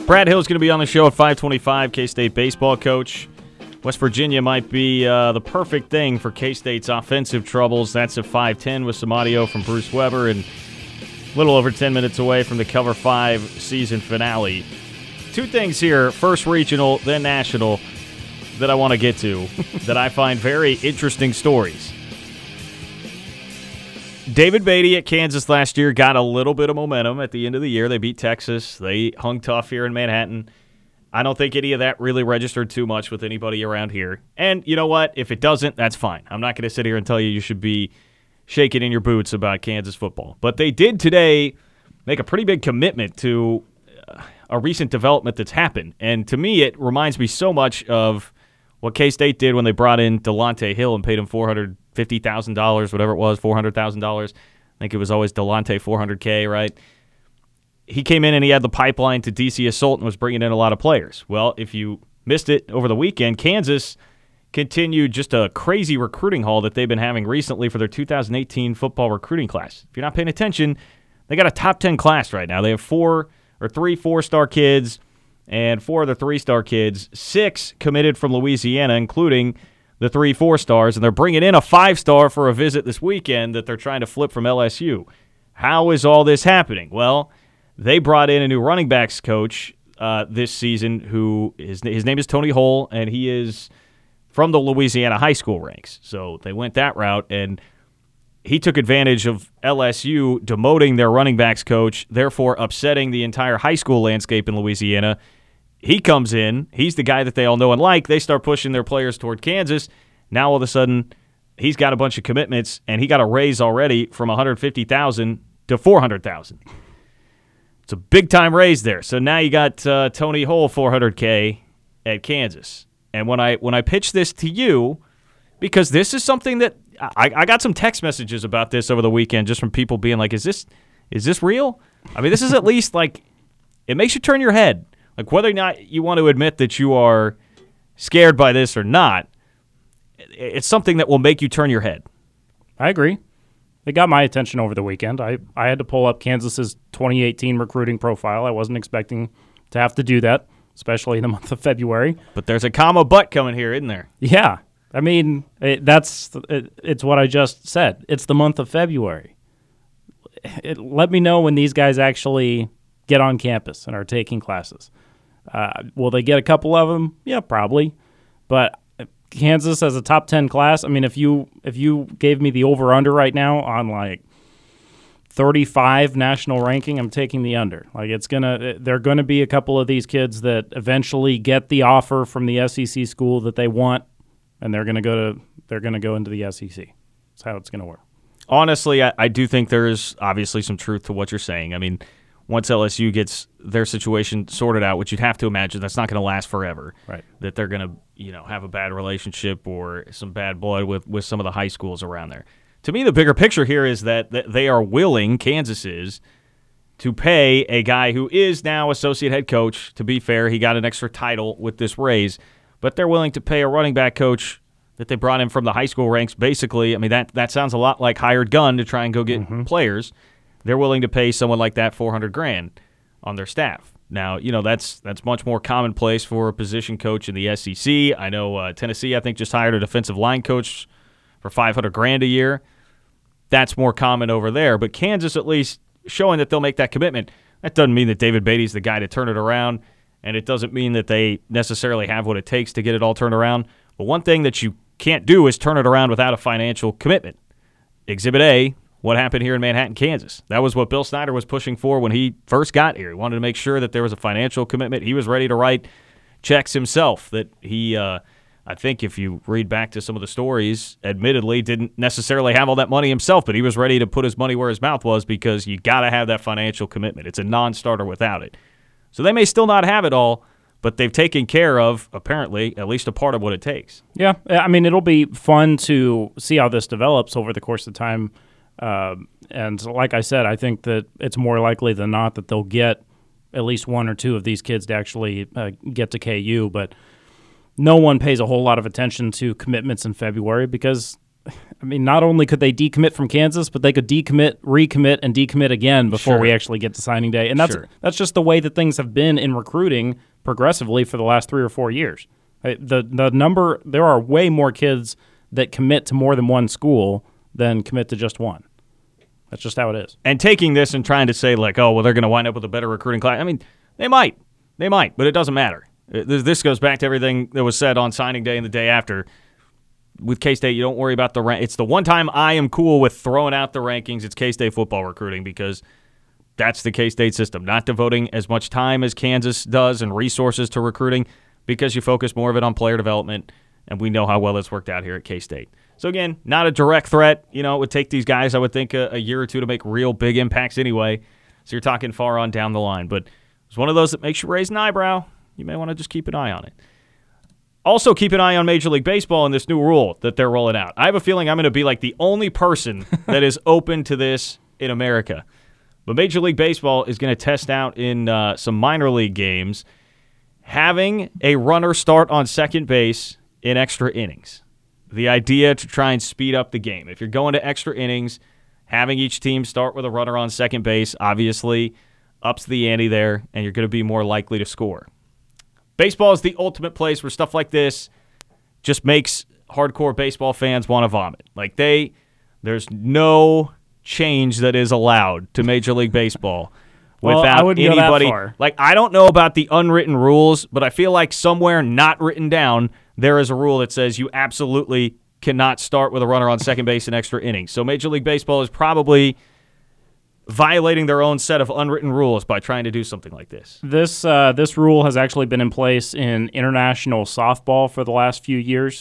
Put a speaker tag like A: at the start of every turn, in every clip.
A: Brad Hill's going to be on the show at 5:25, K-State baseball coach. West Virginia might be the perfect thing for K-State's offensive troubles. That's at 5:10 with some audio from Bruce Weber and a little over 10 minutes away from the Cover 5 season finale. Two things here, first regional, then national, that I want to get to that I find very interesting stories. David Beatty at Kansas last year got a little bit of momentum at the end of the year. They beat Texas. They hung tough here in Manhattan. I don't think any of that really registered too much with anybody around here. And you know what? If it doesn't, that's fine. I'm not going to sit here and tell you should be shaking in your boots about Kansas football. But they did today make a pretty big commitment to a recent development that's happened. And to me, it reminds me so much of what K-State did when they brought in Delonte Hill and paid him $450,000, whatever it was, $400,000. I think it was always Delonte $400K, right? He came in and he had the pipeline to DC Assault and was bringing in a lot of players. Well, if you missed it over the weekend, Kansas continued just a crazy recruiting haul that they've been having recently for their 2018 football recruiting class. If you're not paying attention, they got a top 10 class right now. They have three four-star kids and 4 of the 3-star kids, 6 committed from Louisiana, including the 3 4-stars, and they're bringing in a 5-star for a visit this weekend that they're trying to flip from LSU. How is all this happening? Well, they brought in a new running backs coach this season who his name is Tony Hull, and he is from the Louisiana high school ranks. So they went that route, and he took advantage of LSU demoting their running backs coach, therefore upsetting the entire high school landscape in Louisiana. He comes in. He's the guy that they all know and like. They start pushing their players toward Kansas. Now all of a sudden, he's got a bunch of commitments, and he got a raise already from $150,000 to $400,000. It's a big-time raise there. So now you got Tony Hull, $400K at Kansas. And when I pitch this to you, because this is something that I got some text messages about this over the weekend just from people being like, is this real? I mean, this is at least like, it makes you turn your head. Like whether or not you want to admit that you are scared by this or not, it's something that will make you turn your head.
B: I agree. It got my attention over the weekend. I had to pull up Kansas's 2018 recruiting profile. I wasn't expecting to have to do that, especially in the month of February.
A: But there's a comma but coming here, isn't there?
B: Yeah. I mean, it's what I just said. It's the month of February. Let me know when these guys actually get on campus and are taking classes. Will they get a couple of them? Yeah, probably. But Kansas as a top 10 class, I mean, if you gave me the over-under right now on like 35 national ranking, I'm taking the under. Like they're gonna be a couple of these kids that eventually get the offer from the SEC school that they want, and they're gonna go into the SEC. That's how it's gonna work.
A: Honestly, I do think there's obviously some truth to what you're saying. I mean, once LSU gets their situation sorted out, which you'd have to imagine that's not going to last forever,
B: right? That
A: they're going to have a bad relationship or some bad blood with some of the high schools around there. To me, the bigger picture here is that they are willing, Kansas is, to pay a guy who is now associate head coach. To be fair, he got an extra title with this raise, but they're willing to pay a running back coach that they brought in from the high school ranks. Basically, I mean, that sounds a lot like hired gun to try and go get players. They're willing to pay someone like that $400,000 on their staff. Now, that's much more commonplace for a position coach in the SEC. I know Tennessee, I think, just hired a defensive line coach for $500,000 a year. That's more common over there. But Kansas, at least, showing that they'll make that commitment. That doesn't mean that David Beatty's the guy to turn it around, and it doesn't mean that they necessarily have what it takes to get it all turned around. But one thing that you can't do is turn it around without a financial commitment. Exhibit A, what happened here in Manhattan, Kansas. That was what Bill Snyder was pushing for when he first got here. He wanted to make sure that there was a financial commitment. He was ready to write checks himself. That he, I think if you read back to some of the stories, admittedly didn't necessarily have all that money himself, but he was ready to put his money where his mouth was because you got to have that financial commitment. It's a non-starter without it. So they may still not have it all, but they've taken care of, apparently, at least a part of what it takes.
B: Yeah, I mean, it'll be fun to see how this develops over the course of time. And like I said, I think that it's more likely than not that they'll get at least one or two of these kids to actually get to KU. But no one pays a whole lot of attention to commitments in February because I mean, not only could they decommit from Kansas, but they could decommit, recommit, and decommit again before we actually get to signing day. And that's just the way that things have been in recruiting progressively for the last 3 or 4 years. The number, there are way more kids that commit to more than one school than commit to just one. That's just how it is.
A: And taking this and trying to say, like, oh, well, they're going to wind up with a better recruiting class. I mean, they might, but it doesn't matter. This goes back to everything that was said on signing day and the day after. With K-State, you don't worry about the rank. It's the one time I am cool with throwing out the rankings. It's K-State football recruiting because that's the K-State system. Not devoting as much time as Kansas does and resources to recruiting because you focus more of it on player development, and we know how well it's worked out here at K-State. So, again, not a direct threat. You know, it would take these guys, I would think, a year or two to make real big impacts anyway. So you're talking far on down the line. But it's one of those that makes you raise an eyebrow. You may want to just keep an eye on it. Also, keep an eye on Major League Baseball and this new rule that they're rolling out. I have a feeling I'm going to be like the only person that is open to this in America. But Major League Baseball is going to test out in some minor league games having a runner start on second base in extra innings. The idea to try and speed up the game. If you're going to extra innings, having each team start with a runner on second base obviously ups the ante there, and you're going to be more likely to score. Baseball is the ultimate place where stuff like this just makes hardcore baseball fans want to vomit. Like there's no change that is allowed to Major League Baseball without anybody. Go that far. Like, I don't know about the unwritten rules, but I feel like somewhere not written down there is a rule that says you absolutely cannot start with a runner on second base in extra innings. So Major League Baseball is probably violating their own set of unwritten rules by trying to do something like this.
B: This rule has actually been in place in international softball for the last few years.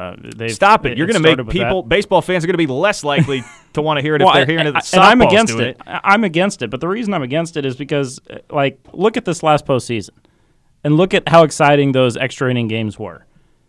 A: Stop it! You're going to make baseball fans are going to be less likely to want to hear it if they're hearing it.
B: And I'm against it. I'm against it. But the reason I'm against it is because, like, look at this last postseason, and look at how exciting those extra inning games were.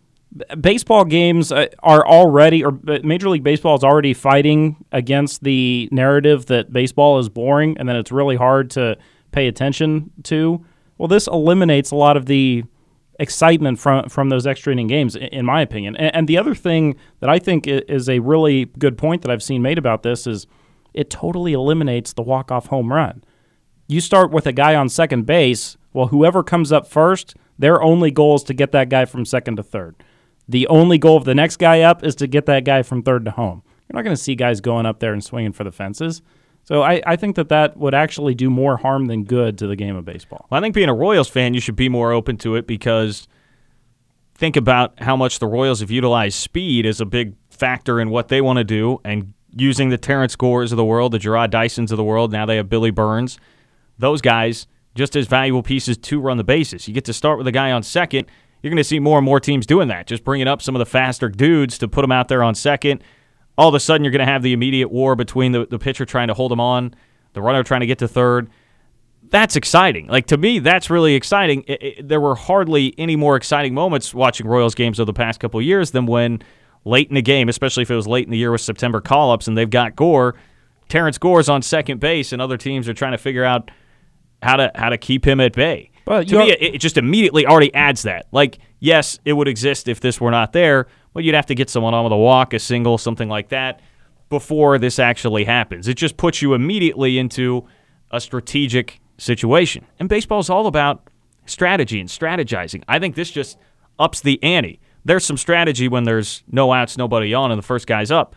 B: Baseball games are already, or Major League Baseball is already fighting against the narrative that baseball is boring and that it's really hard to pay attention to. Well, this eliminates a lot of the excitement from those extra inning games, in my opinion. And the other thing that I think is a really good point that I've seen made about this is it totally eliminates the walk-off home run. You start with a guy on second base, well, whoever comes up first, their only goal is to get that guy from second to third. The only goal of the next guy up is to get that guy from third to home. You're not going to see guys going up there and swinging for the fences. So I think that would actually do more harm than good to the game of baseball.
A: Well, I think being a Royals fan, you should be more open to it because think about how much the Royals have utilized speed as a big factor in what they want to do, and using the Terrence Gores of the world, the Gerard Dysons of the world, now they have Billy Burns. Those guys, just as valuable pieces to run the bases. You get to start with a guy on second. You're going to see more and more teams doing that, just bringing up some of the faster dudes to put them out there on second. All of a sudden, you're going to have the immediate war between the pitcher trying to hold him on, the runner trying to get to third. That's exciting. Like, to me, that's really exciting. There were hardly any more exciting moments watching Royals games over the past couple of years than when late in the game, especially if it was late in the year with September call-ups and they've got Gore, Terrence Gore's on second base, and other teams are trying to figure out how to keep him at bay. Well, to me, it just immediately already adds that. Like, yes, it would exist if this were not there, but you'd have to get someone on with a walk, a single, something like that, before this actually happens. It just puts you immediately into a strategic situation. And baseball is all about strategy and strategizing. I think this just ups the ante. There's some strategy when there's no outs, nobody on, and the first guy's up.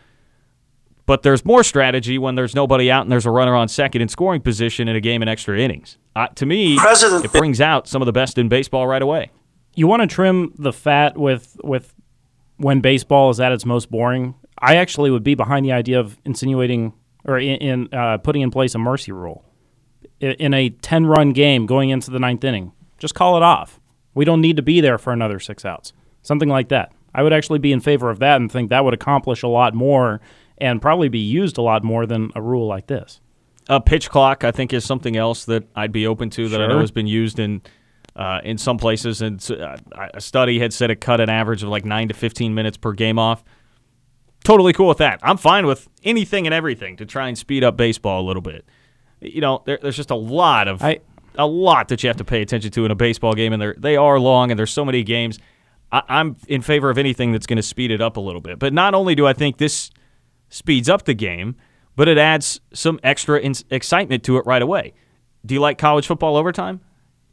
A: But there's more strategy when there's nobody out and there's a runner on second in scoring position in a game in extra innings. To me, it brings out some of the best in baseball right away.
B: You want to trim the fat with when baseball is at its most boring. I actually would be behind the idea of insinuating or in putting in place a mercy rule. In a 10-run game going into the ninth inning, just call it off. We don't need to be there for another 6 outs. Something like that. I would actually be in favor of that and think that would accomplish a lot more and probably be used a lot more than a rule like this.
A: A pitch clock, I think, is something else that I'd be open to that I know has been used in some places. And a study had said it cut an average of like 9 to 15 minutes per game off. Totally cool with that. I'm fine with anything and everything to try and speed up baseball a little bit. You know, there's just a lot that you have to pay attention to in a baseball game, and they are long, and there's so many games. I'm in favor of anything that's going to speed it up a little bit. But not only do I think this speeds up the game, but it adds some extra excitement to it right away. Do you like college football overtime?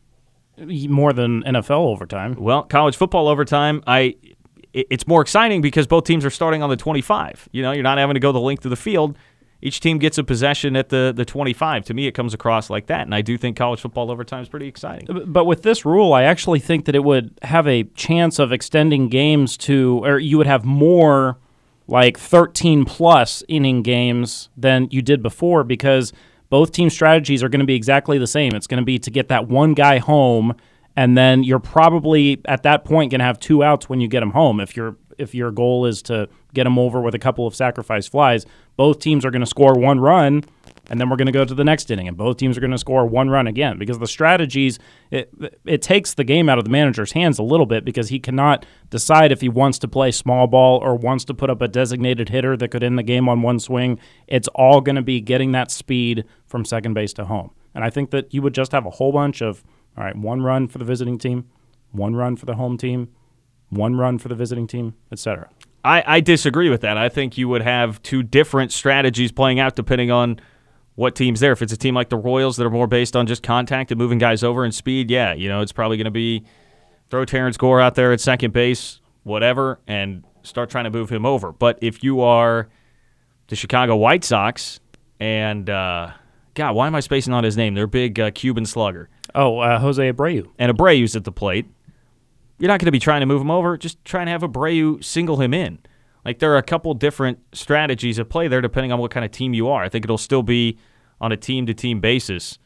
B: More than NFL overtime.
A: Well, college football overtime, it's more exciting because both teams are starting on the 25. You know, you're not having to go the length of the field. Each team gets a possession at the 25. To me, it comes across like that, and I do think college football overtime is pretty exciting.
B: But with this rule, I actually think that it would have a chance of extending games to, or you would have more like 13-plus inning games than you did before, because both team strategies are going to be exactly the same. It's going to be to get that one guy home, and then you're probably at that point going to have 2 outs when you get him home. If your goal is to get him over with a couple of sacrifice flies, both teams are going to score 1 run, and then we're going to go to the next inning, and both teams are going to score 1 run again, because the strategies, it takes the game out of the manager's hands a little bit, because he cannot decide if he wants to play small ball or wants to put up a designated hitter that could end the game on one swing. It's all going to be getting that speed from second base to home. And I think that you would just have a whole bunch of, all right, 1 run for the visiting team, 1 run for the home team, 1 run for the visiting team, etc.
A: I disagree with that. I think you would have 2 different strategies playing out depending on what team's there. If it's a team like the Royals that are more based on just contact and moving guys over and speed, yeah, it's probably going to be throw Terrence Gore out there at second base, whatever, and start trying to move him over. But if you are the Chicago White Sox and, God, why am I spacing on his name? Their big Cuban slugger.
B: Jose Abreu.
A: And Abreu's at the plate. You're not going to be trying to move him over, just trying to have Abreu single him in. Like, there are a couple different strategies at play there depending on what kind of team you are. I think it'll still be on a team-to-team basis.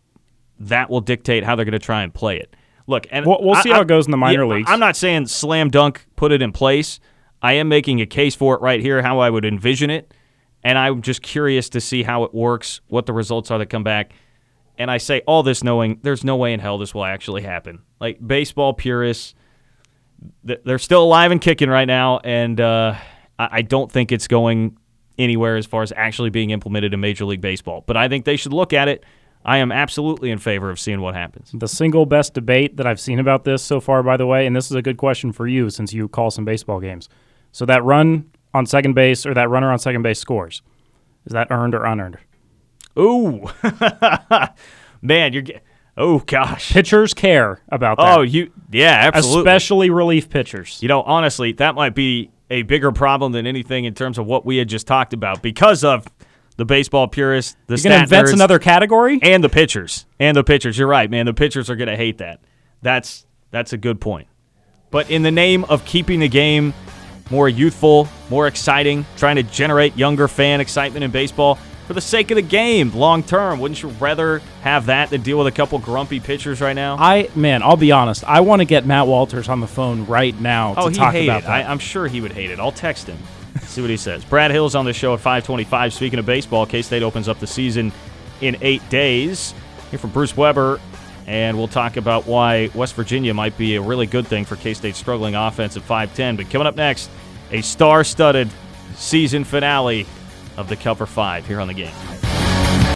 A: That will dictate how they're going to try and play it. Look, and
B: we'll see how it goes in the minor leagues.
A: I'm not saying slam dunk, put it in place. I am making a case for it right here, how I would envision it, and I'm just curious to see how it works, what the results are that come back. And I say all this knowing there's no way in hell this will actually happen. Like, baseball purists, they're still alive and kicking right now, and I don't think it's going anywhere as far as actually being implemented in Major League Baseball. But I think they should look at it. I am absolutely in favor of seeing what happens.
B: The single best debate that I've seen about this so far, by the way, and this is a good question for you since you call some baseball games. So that run on second base, or that runner on second base scores, is that earned or unearned?
A: Ooh. Man, oh, gosh.
B: Pitchers care about that.
A: Oh, yeah, absolutely.
B: Especially relief pitchers.
A: Honestly, that might be a bigger problem than anything in terms of what we had just talked about because of the baseball purists, the
B: stat nerds. You're going to invent another category?
A: And the pitchers. You're right, man. The pitchers are going to hate that. That's a good point. But in the name of keeping the game more youthful, more exciting, trying to generate younger fan excitement in baseball, for the sake of the game, long term, wouldn't you rather have that than deal with a couple grumpy pitchers right now?
B: I'll be honest. I want to get Matt Walters on the phone right now to talk about that.
A: I'm sure he would hate it. I'll text him, see what he says. Brad Hill's on the show at 5:25. Speaking of baseball, K-State opens up the season in 8 days. Here from Bruce Weber, and we'll talk about why West Virginia might be a really good thing for K-State's struggling offense at 5:10. But coming up next, a star-studded season finale of the Cover 5 here on The Game.